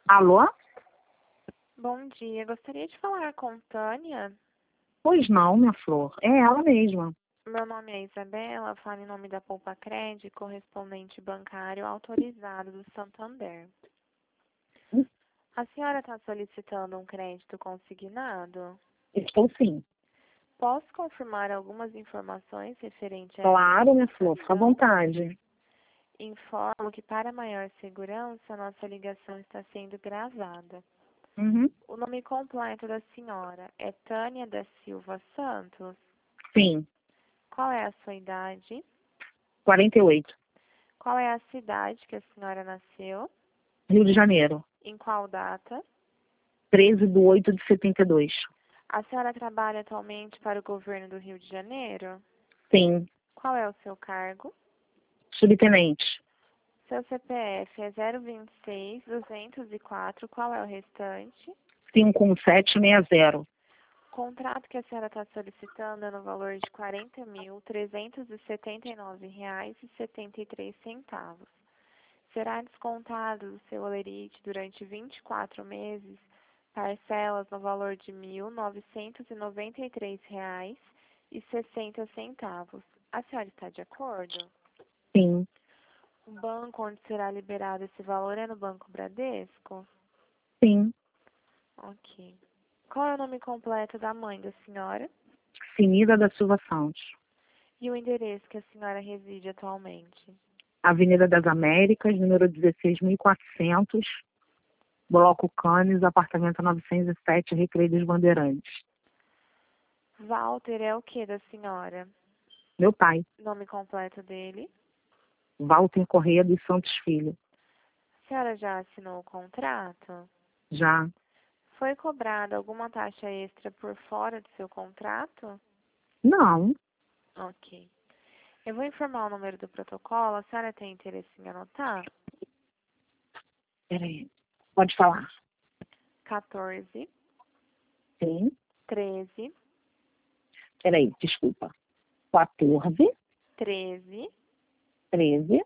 Alô? Bom dia, gostaria de falar com Tânia. Pois não, minha flor. É ela mesma. Meu nome é Isabela, falo em nome da Poupa Cred, correspondente bancário autorizado do Santander. A senhora está solicitando um crédito consignado? Estou sim. Posso confirmar algumas informações referentes a essa Claro, minha flor. Fica à solicitação? vontade. Informo que, para maior segurança, nossa ligação está sendo gravada. Uhum. O nome completo da senhora é Tânia da Silva Santos? Sim. Qual é a sua idade? 48. Qual é a cidade que a senhora nasceu? Rio de Janeiro. Em qual data? 13/8/72. A senhora trabalha atualmente para o governo do Rio de Janeiro? Sim. Qual é o seu cargo? Subtenente. Seu CPF é 026-204. Qual é o restante? 51760. O contrato que a senhora está solicitando é no valor de R$ 40.379,73. Será descontado do seu holerite durante 24 meses, parcelas no valor de R$ 1.993,60. A senhora está de acordo? Sim. O banco onde será liberado esse valor é no Banco Bradesco? Sim. Ok. Qual é o nome completo da mãe da senhora? Avenida da Silva Santos. E o endereço que a senhora reside atualmente? Avenida das Américas, número 16.400, Bloco Canes, apartamento 907, Recreio dos Bandeirantes. Walter é o que da senhora? Meu pai, Nome completo dele? Walter Correia dos Santos Filho. A senhora já assinou o contrato? Já. Foi cobrada alguma taxa extra por fora do seu contrato? Não. Ok. Eu vou informar o número do protocolo. A senhora tem interesse em anotar? Peraí. Pode falar. 14 Sim. 13 Peraí, desculpa. 14, 13 13,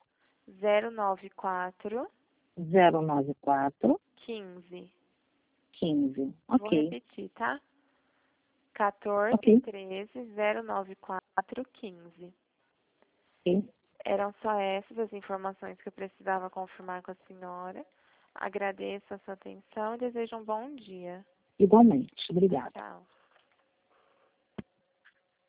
094 094, 15. 15. Vou Ok. repetir, tá? 14 Ok. 13 094 15. Ok. Eram só essas as informações que eu precisava confirmar com a senhora. Agradeço a sua atenção e desejo um bom dia. Igualmente. Obrigada. Tchau.